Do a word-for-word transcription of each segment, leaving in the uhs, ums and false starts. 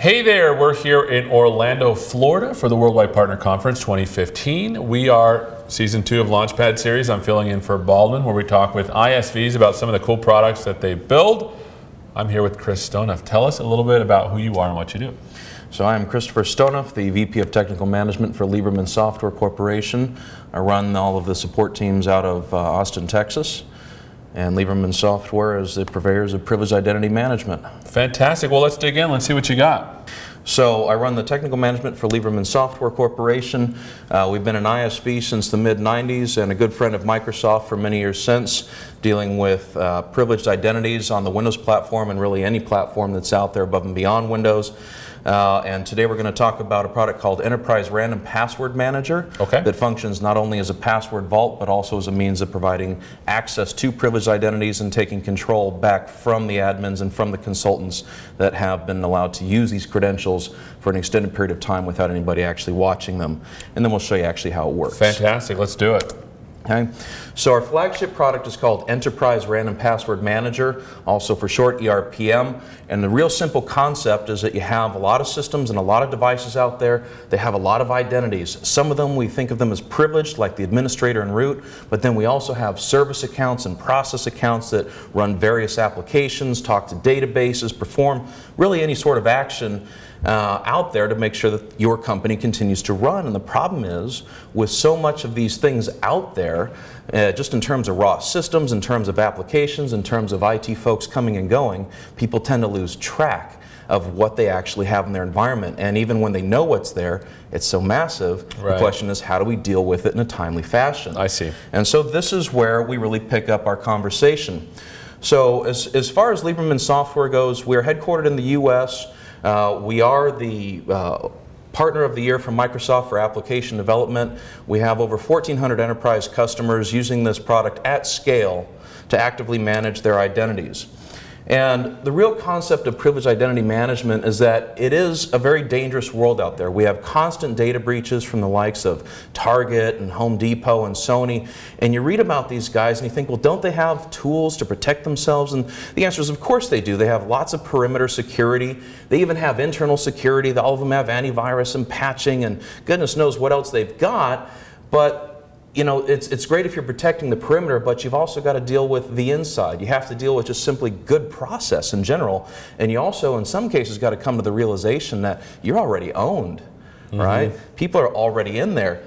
Hey there, we're here in Orlando, Florida for the Worldwide Partner Conference twenty fifteen. We are season two of Launchpad series. I'm filling in for Baldwin, where we talk with I S Vs about some of the cool products that they build. I'm here with Chris Stoneff. Tell us a little bit about who you are and what you do. So I'm Christopher Stoneff, the V P of Technical Management for Lieberman Software Corporation. I run all of the support teams out of uh, Austin, Texas. And Lieberman Software is the purveyors of privileged identity management. Fantastic. Well, let's dig in. Let's see what you got. So I run the technical management for Lieberman Software Corporation. Uh, we've been an I S V since the mid nineties and a good friend of Microsoft for many years since, dealing with uh, privileged identities on the Windows platform and really any platform that's out there above and beyond Windows. Uh, and today we're going to talk about a product called Enterprise Random Password Manager okay. that functions not only as a password vault but also as a means of providing access to privileged identities and taking control back from the admins and from the consultants that have been allowed to use these credentials for an extended period of time without anybody actually watching them. And then we'll show you actually how it works. Fantastic. Let's do it. Okay. So our flagship product is called Enterprise Random Password Manager, also for short E R P M. And the real simple concept is that you have a lot of systems and a lot of devices out there. They have a lot of identities. Some of them we think of them as privileged, like the administrator and root, but then we also have service accounts and process accounts that run various applications, talk to databases, perform really any sort of action Uh, out there to make sure that your company continues to run. And the problem is, with so much of these things out there, uh, just in terms of raw systems, in terms of applications, in terms of I T folks coming and going, people tend to lose track of what they actually have in their environment. And even when they know what's there, it's so massive. Right. The question is, how do we deal with it in a timely fashion? I see. And so this is where we really pick up our conversation. So as, as far as Lieberman Software goes, we're headquartered in the U S Uh, we are the uh, Partner of the Year from Microsoft for Application Development. We have over fourteen hundred enterprise customers using this product at scale to actively manage their identities. And the real concept of privileged identity management is that it is a very dangerous world out there. We have constant data breaches from the likes of Target and Home Depot and Sony. And you read about these guys and you think, well, don't they have tools to protect themselves? And the answer is, of course they do. They have lots of perimeter security. They even have internal security. All of them have antivirus and patching and goodness knows what else they've got. But you know, it's, it's great if you're protecting the perimeter, but you've also got to deal with the inside. You have to deal with just simply good process in general. And you also, in some cases, got to come to the realization that you're already owned, mm-hmm. right? People are already in there.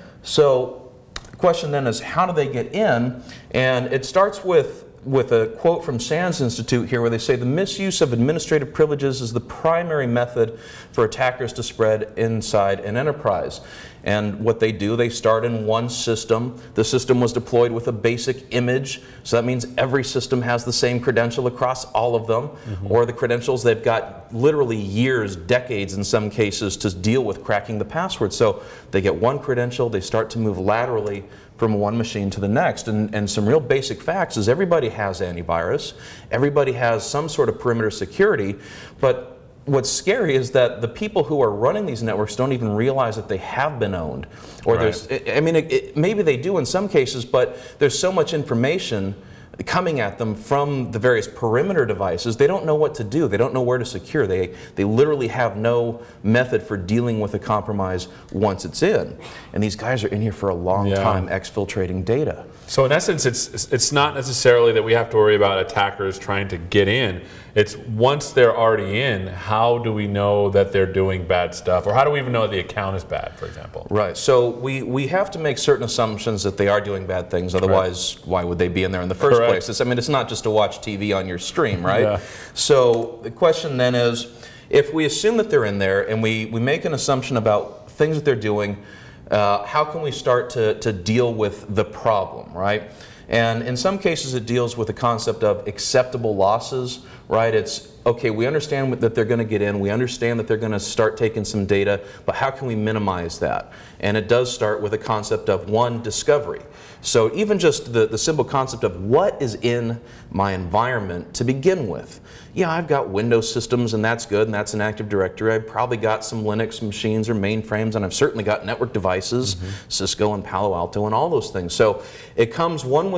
So the question then is, how do they get in? And it starts with with a quote from SANS Institute here where they say the misuse of administrative privileges is the primary method for attackers to spread inside an enterprise. And what they do, they start in one system. The system was deployed with a basic image, so that means every system has the same credential across all of them, mm-hmm. or the credentials, they've got literally years, decades in some cases to deal with cracking the password. So they get one credential, they start to move laterally from one machine to the next. And, and some real basic facts is everybody has antivirus, everybody has some sort of perimeter security, but what's scary is that the people who are running these networks don't even realize that they have been owned. Or right. there's, I mean, it, it, maybe they do in some cases, but there's so much information coming at them from the various perimeter devices, they don't know what to do. They don't know where to secure. They, they literally have no method for dealing with a compromise once it's in. And these guys are in here for a long yeah. time exfiltrating data. So in essence, it's it's not necessarily that we have to worry about attackers trying to get in. It's once they're already in, how do we know that they're doing bad stuff? Or how do we even know that the account is bad, for example? Right. So we, we have to make certain assumptions that they are doing bad things. Otherwise, Correct. Why would they be in there in the first Correct. place? It's, I mean, it's not just to watch T V on your stream, right? Yeah. So the question then is, if we assume that they're in there and we, we make an assumption about things that they're doing, uh, how can we start to, to deal with the problem, right? And in some cases it deals with the concept of acceptable losses, right? It's, okay, we understand that they're going to get in, we understand that they're going to start taking some data, but how can we minimize that? And it does start with a concept of, one, discovery. So even just the, the simple concept of what is in my environment to begin with. Yeah, I've got Windows systems and that's good and that's an Active Directory. I've probably got some Linux machines or mainframes and I've certainly got network devices, mm-hmm. Cisco and Palo Alto and all those things. So it comes one with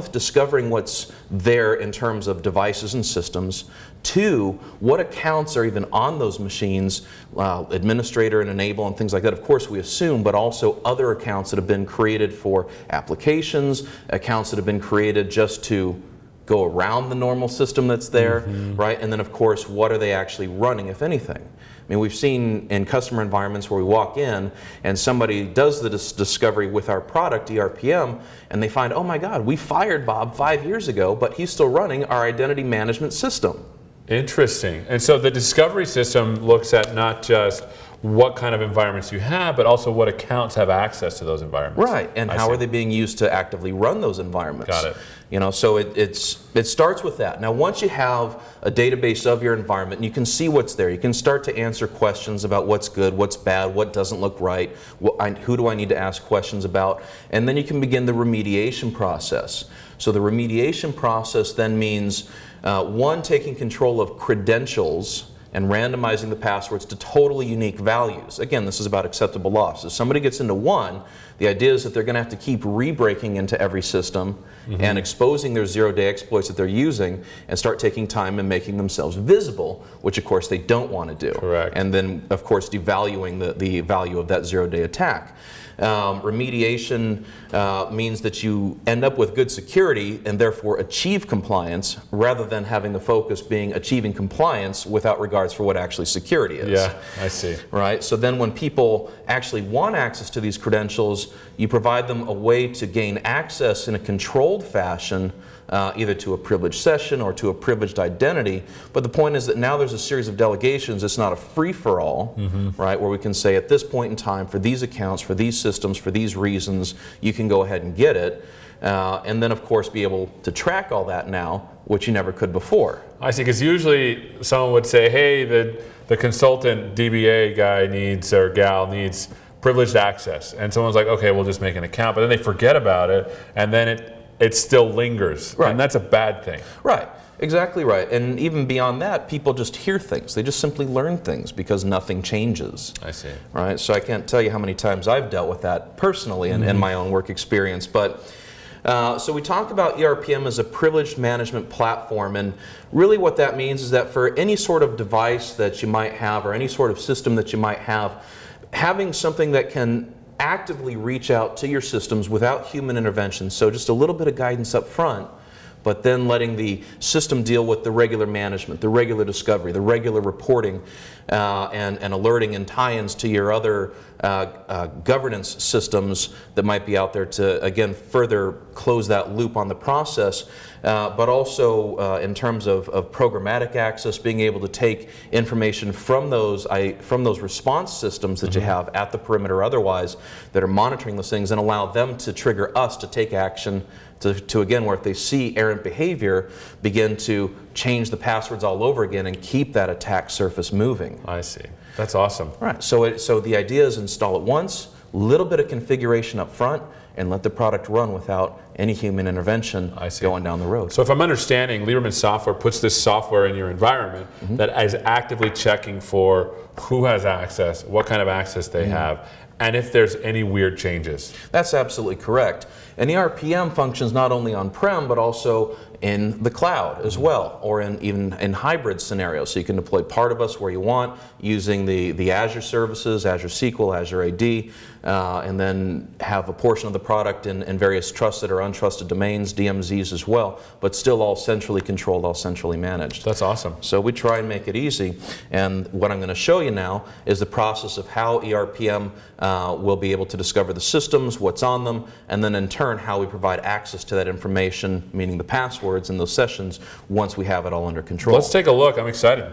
with discovering what's there in terms of devices and systems. Two, what accounts are even on those machines, uh, administrator and enable and things like that. Of course, we assume, but also other accounts that have been created for applications, accounts that have been created just to go around the normal system that's there, mm-hmm. right? And then, of course, what are they actually running, if anything? I mean, we've seen in customer environments where we walk in and somebody does the dis discovery with our product, E R P M, and they find, oh my God, we fired Bob five years ago, but he's still running our identity management system. Interesting. And so the discovery system looks at not just what kind of environments you have, but also what accounts have access to those environments. Right, and I how see. are they being used to actively run those environments? Got it. You know, so it, it's, it starts with that. Now, once you have a database of your environment, and you can see what's there, you can start to answer questions about what's good, what's bad, what doesn't look right, what I, who do I need to ask questions about, and then you can begin the remediation process. So the remediation process then means, uh, one, taking control of credentials and randomizing the passwords to totally unique values. Again, this is about acceptable loss. If somebody gets into one, the idea is that they're going to have to keep re-breaking into every system mm-hmm. and exposing their zero-day exploits that they're using and start taking time and making themselves visible, which of course they don't want to do. Correct. And then, of course, devaluing the, the value of that zero-day attack. Um, remediation uh, means that you end up with good security and therefore achieve compliance rather than having the focus being achieving compliance without regards for what actually security is. Yeah, I see. Right? So then when people actually want access to these credentials, you provide them a way to gain access in a controlled fashion, uh, either to a privileged session or to a privileged identity. But the point is that now there's a series of delegations. It's not a free-for-all, mm-hmm. right, where we can say at this point in time, for these accounts, for these systems, for these reasons, you can go ahead and get it. Uh, and then, of course, be able to track all that now, which you never could before. I see, because usually someone would say, hey, the, the consultant D B A guy needs, or gal needs privileged access. And someone's like, okay, we'll just make an account. But then they forget about it, and then it, it still lingers. Right. And that's a bad thing. Right. Exactly right. And even beyond that, people just hear things. They just simply learn things because nothing changes. I see. Right? So I can't tell you how many times I've dealt with that personally in, mm-hmm. in my own work experience. But Uh, so we talk about E R P M as a privileged management platform, and really what that means is that for any sort of device that you might have or any sort of system that you might have, having something that can actively reach out to your systems without human intervention, so just a little bit of guidance up front, but then letting the system deal with the regular management, the regular discovery, the regular reporting, uh, and, and alerting and tie-ins to your other uh, uh, governance systems that might be out there to, again, further close that loop on the process, uh, but also uh, in terms of, of programmatic access, being able to take information from those, I, from those response systems that mm-hmm. you have at the perimeter or otherwise that are monitoring those things and allow them to trigger us to take action To, to again, where if they see errant behavior, begin to change the passwords all over again and keep that attack surface moving. I see. That's awesome. Right. So, it, so the idea is install it once, little bit of configuration up front, and let the product run without any human intervention going down the road. So if I'm understanding, Lieberman Software puts this software in your environment mm-hmm. that is actively checking for who has access, what kind of access they mm-hmm. have, and if there's any weird changes. That's absolutely correct. And E R P M functions not only on-prem, but also in the cloud as well, or in even in hybrid scenarios. So you can deploy part of us where you want using the, the Azure services, Azure S Q L, Azure A D, uh, and then have a portion of the product in, in various trusted or untrusted domains, D M Zs as well, but still all centrally controlled, all centrally managed. That's awesome. So we try and make it easy. And what I'm going to show you now is the process of how E R P M uh, will be able to discover the systems, what's on them, and then in turn how we provide access to that information, meaning the password, in those sessions once we have it all under control. Let's take a look. I'm excited.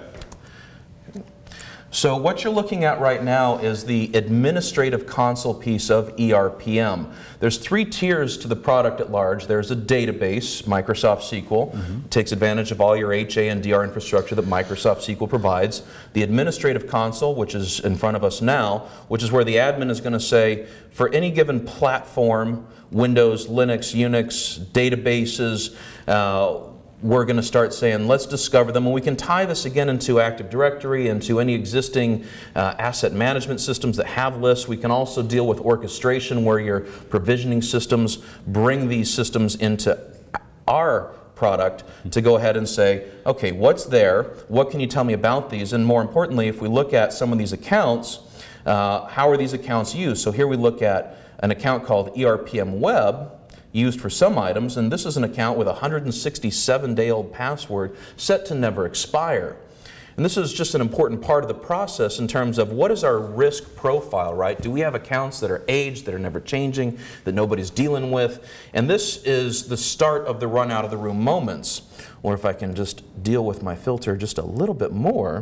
So what you're looking at right now is the administrative console piece of E R P M. There's three tiers to the product at large. There's a database, Microsoft S Q L. Mm-hmm. Takes advantage of all your H A and D R infrastructure that Microsoft S Q L provides. The administrative console, which is in front of us now, which is where the admin is going to say, for any given platform, Windows, Linux, Unix, databases, uh, we're going to start saying, let's discover them. And we can tie this again into Active Directory, into any existing uh, asset management systems that have lists. We can also deal with orchestration, where your provisioning systems bring these systems into our product to go ahead and say, okay, what's there? What can you tell me about these? And more importantly, if we look at some of these accounts, uh, how are these accounts used? So here we look at an account called E R P M Web, used for some items, and this is an account with a one hundred sixty-seven day old password set to never expire. And this is just an important part of the process in terms of what is our risk profile, right? Do we have accounts that are aged, that are never changing, that nobody's dealing with? And this is the start of the run out of the room moments. Or if I can just deal with my filter just a little bit more,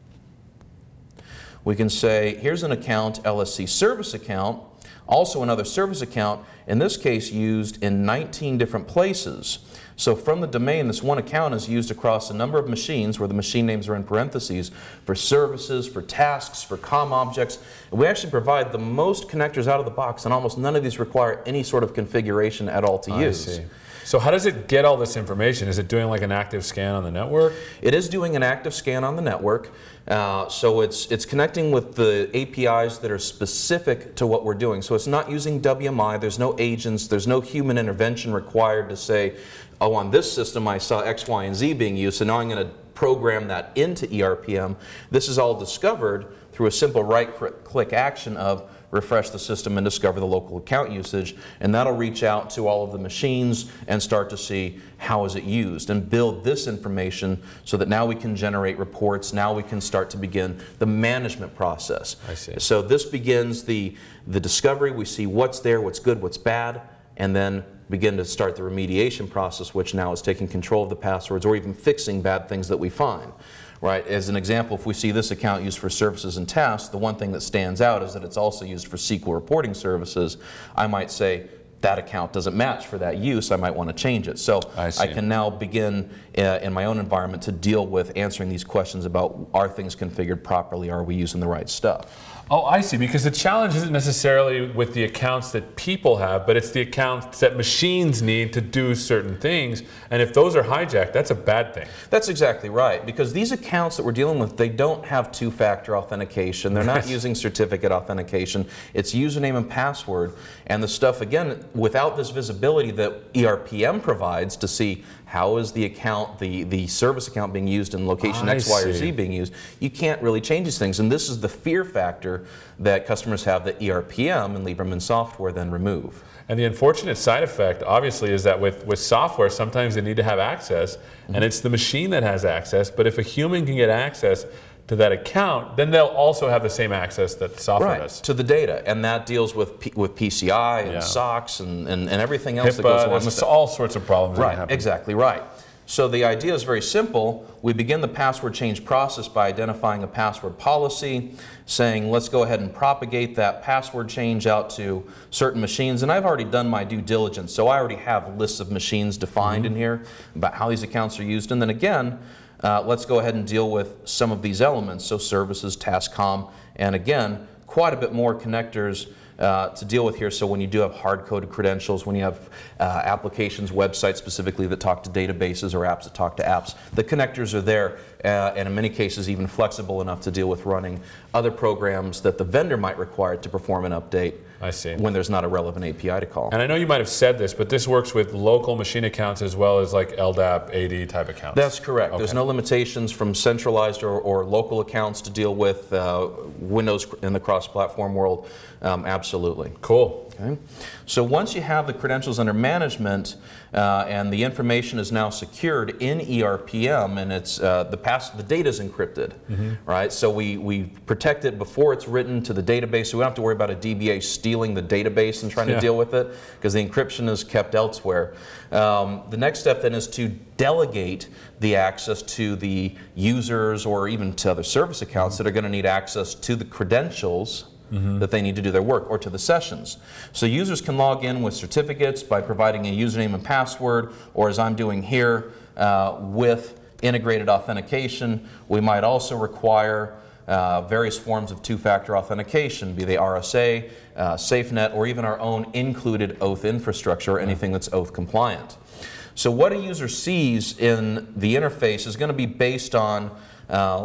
we can say, here's an account, L S C service account, also another service account, in this case used in nineteen different places. So from the domain, this one account is used across a number of machines where the machine names are in parentheses for services, for tasks, for COM objects. And we actually provide the most connectors out of the box, and almost none of these require any sort of configuration at all to I use. See. So how does it get all this information? Is it doing like an active scan on the network? It is doing an active scan on the network. Uh, so it's, it's connecting with the A P Is that are specific to what we're doing. So it's not using W M I, there's no agents, there's no human intervention required to say, oh, on this system I saw X, Y, and Z being used, so now I'm going to program that into E R P M. This is all discovered through a simple right-click action of refresh the system and discover the local account usage, and that'll reach out to all of the machines and start to see how is it used and build this information so that now we can generate reports, now we can start to begin the management process. I see. So this begins the, the discovery, we see what's there, what's good, what's bad, and then begin to start the remediation process, which now is taking control of the passwords or even fixing bad things that we find. Right? As an example, if we see this account used for services and tasks, the one thing that stands out is that it's also used for S Q L reporting services. I might say that account doesn't match for that use, I might want to change it. So I, I can now begin uh, in my own environment to deal with answering these questions about, are things configured properly, are we using the right stuff? Oh, I see, because the challenge isn't necessarily with the accounts that people have, but it's the accounts that machines need to do certain things, and if those are hijacked, that's a bad thing. That's exactly right, because these accounts that we're dealing with, they don't have two-factor authentication, they're not using certificate authentication, it's username and password, and the stuff, again, without this visibility that E R P M provides to see how is the account, the, the service account being used in location I X, Y, or see. Z being used, you can't really change these things. And this is the fear factor that customers have that E R P M and Lieberman software then remove. And the unfortunate side effect, obviously, is that with, with software, sometimes they need to have access, mm-hmm. and it's the machine that has access, but if a human can get access to that account, then they'll also have the same access that software right, does. To the data, and that deals with P, with P C I and yeah. S O X and, and, and everything else HIPAA, that goes along with there's it. all sorts of problems that Right, happen. exactly right. So the idea is very simple. We begin the password change process by identifying a password policy, saying let's go ahead and propagate that password change out to certain machines. And I've already done my due diligence, so I already have lists of machines defined mm-hmm. in here about how these accounts are used. And then again, uh, let's go ahead and deal with some of these elements, so services, task, com, and again, quite a bit more connectors Uh, to deal with here. So when you do have hard-coded credentials, when you have uh, applications, websites specifically that talk to databases or apps that talk to apps, the connectors are there uh, and in many cases even flexible enough to deal with running other programs that the vendor might require to perform an update I see. when there's not a relevant A P I to call. And I know you might have said this, but this works with local machine accounts as well as like L D A P, A D type accounts. That's correct. Okay. There's no limitations from centralized or, or local accounts to deal with uh, Windows in the cross-platform world. Um, absolutely. Cool. Okay. So once you have the credentials under management uh, and the information is now secured in E R P M and it's uh, the pass the data is encrypted, mm-hmm. right? So we we protect it before it's written to the database. So we don't have to worry about a D B A stealing the database and trying yeah. to deal with it because the encryption is kept elsewhere. Um, the next step then is to delegate the access to the users or even to other service accounts mm-hmm. that are going to need access to the credentials Mm-hmm. that they need to do their work, or to the sessions. So users can log in with certificates by providing a username and password, or as I'm doing here, uh, with integrated authentication. We might also require uh, various forms of two-factor authentication, be they R S A, uh, SafeNet, or even our own included oath infrastructure, or anything that's oath compliant. So what a user sees in the interface is going to be based on uh,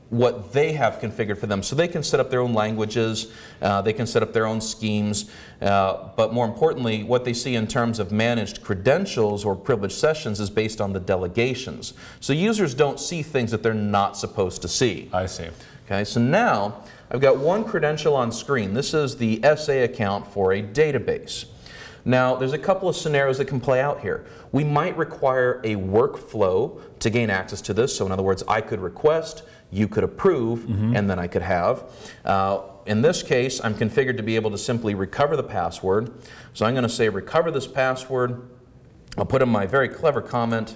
what they have configured for them. So they can set up their own languages, uh, they can set up their own schemes, uh, but more importantly, what they see in terms of managed credentials or privileged sessions is based on the delegations. So users don't see things that they're not supposed to see. I see. Okay, so now I've got one credential on screen. This is the S A account for a database. Now, there's a couple of scenarios that can play out here. We might require a workflow to gain access to this. So in other words, I could request, you could approve, mm-hmm. and then I could have. Uh, in this case, I'm configured to be able to simply recover the password. So I'm going to say recover this password. I'll put in my very clever comment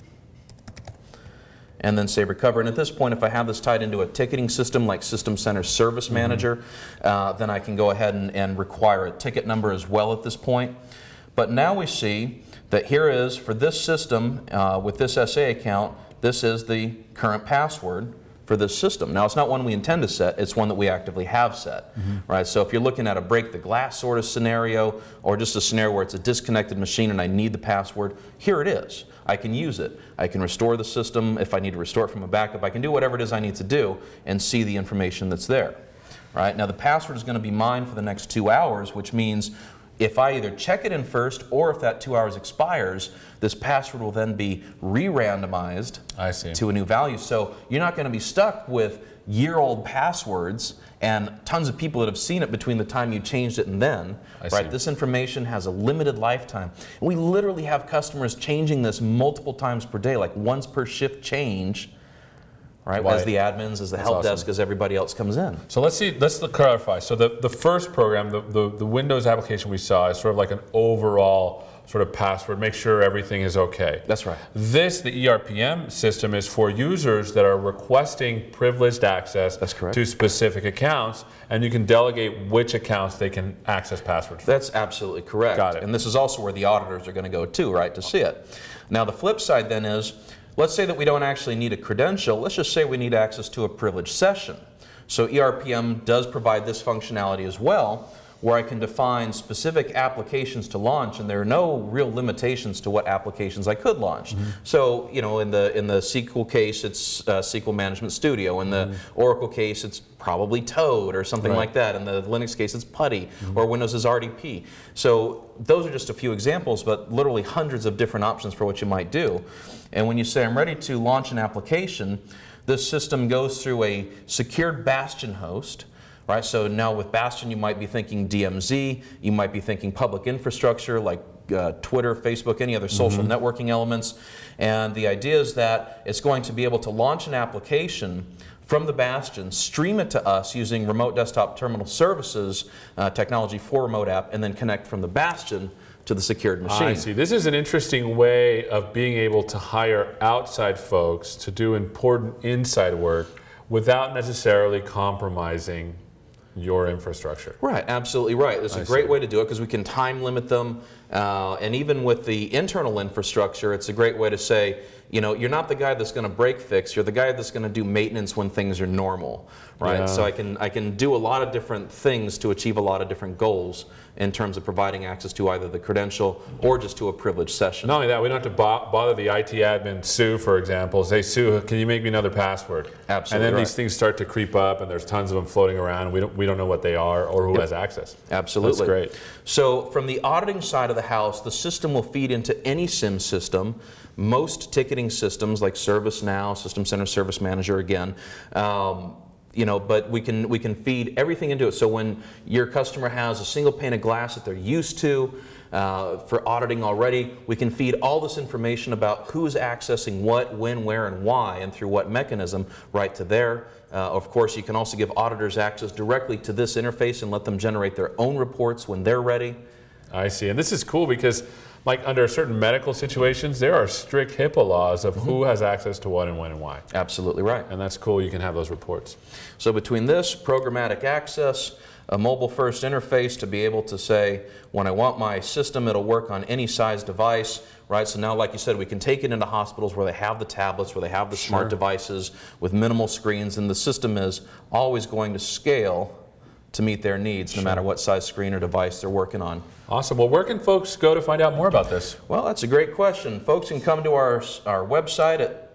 and then say recover. And at this point, if I have this tied into a ticketing system like System Center Service Manager, mm-hmm. uh, then I can go ahead and, and require a ticket number as well at this point. But now we see that here is, for this system, uh, with this S A account, this is the current password for this system. Now, it's not one we intend to set, it's one that we actively have set, mm-hmm. right? So if you're looking at a break the glass sort of scenario, or just a scenario where it's a disconnected machine and I need the password, here it is. I can use it. I can restore the system if I need to restore it from a backup. I can do whatever it is I need to do and see the information that's there, right? Now, the password is going to be mine for the next two hours, which means if I either check it in first or if that two hours expires, this password will then be re-randomized I see. to a new value. So you're not going to be stuck with year-old passwords and tons of people that have seen it between the time you changed it and then. I right? see. This information has a limited lifetime. And we literally have customers changing this multiple times per day, like once per shift change. Right, Right. as the admins, as the That's help awesome. desk, as everybody else comes in. So let's see, let's clarify. So the, the first program, the, the, the Windows application we saw is sort of like an overall sort of password, make sure everything is okay. That's right. This, the E R P M system, is for users that are requesting privileged access That's correct. to specific accounts, and you can delegate which accounts they can access passwords from. That's absolutely correct. Got it. And this is also where the auditors are going to go too, right, to see it. Now the flip side then is, let's say that we don't actually need a credential. Let's just say we need access to a privileged session. So E R P M does provide this functionality as well, where I can define specific applications to launch, and there are no real limitations to what applications I could launch. Mm-hmm. So, you know, in the in the S Q L case, it's uh, S Q L Management Studio. In the mm-hmm. Oracle case, it's probably Toad or something right. like that. In the Linux case, it's Putty, mm-hmm. or Windows is R D P. So those are just a few examples, but literally hundreds of different options for what you might do. And when you say I'm ready to launch an application, this system goes through a secured Bastion host. Right, so now with Bastion, you might be thinking D M Z, you might be thinking public infrastructure like uh, Twitter, Facebook, any other social mm-hmm. networking elements. And the idea is that it's going to be able to launch an application from the Bastion, stream it to us using remote desktop terminal services uh, technology for remote app, and then connect from the Bastion to the secured machine. I see. This is an interesting way of being able to hire outside folks to do important inside work without necessarily compromising your infrastructure. Right, absolutely right. It's a I great see. way to do it because we can time limit them. Uh, and even with the internal infrastructure, it's a great way to say, you know, you're not the guy that's going to break fix, you're the guy that's going to do maintenance when things are normal, right? Yeah. So I can, I can do a lot of different things to achieve a lot of different goals in terms of providing access to either the credential or just to a privileged session. Not only that, we don't have to bo bother the I T admin, Sue, for example, say, Sue, can you make me another password? Absolutely And then right. these things start to creep up, and there's tons of them floating around, and we don't, we don't know what they are or who Yep. has access. Absolutely. That's great. So from the auditing side of the house, the system will feed into any SIM system. Most ticketing systems like ServiceNow, System Center Service Manager again, um, you know, but we can we can feed everything into it. So when your customer has a single pane of glass that they're used to uh, for auditing already, we can feed all this information about who's accessing what, when, where, and why, and through what mechanism right to there. Uh, of course, you can also give auditors access directly to this interface and let them generate their own reports when they're ready. I see. And this is cool because, like, under certain medical situations, there are strict HIPAA laws of who has access to what and when and why. Absolutely right. And that's cool. You can have those reports. So between this, programmatic access, a mobile-first interface to be able to say, when I want my system, it'll work on any size device, right? So now, like you said, we can take it into hospitals where they have the tablets, where they have the smart Sure. devices with minimal screens, and the system is always going to scale to meet their needs, no matter what size screen or device they're working on. Awesome. Well, where can folks go to find out more about this? Well, that's a great question. Folks can come to our, our website at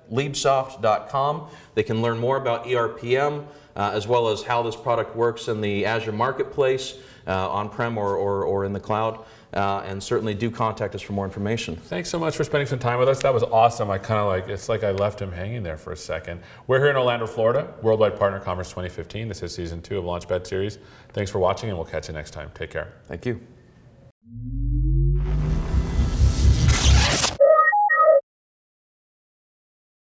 liebsoft dot com. They can learn more about E R P M uh, as well as how this product works in the Azure Marketplace, uh, on-prem or, or, or in the cloud. Uh, and certainly do contact us for more information. Thanks so much for spending some time with us. That was awesome. I kind of like, it's like I left him hanging there for a second. We're here in Orlando, Florida, Worldwide Partner Conference twenty fifteen. This is season two of Launchpad series. Thanks for watching, and we'll catch you next time. Take care. Thank you.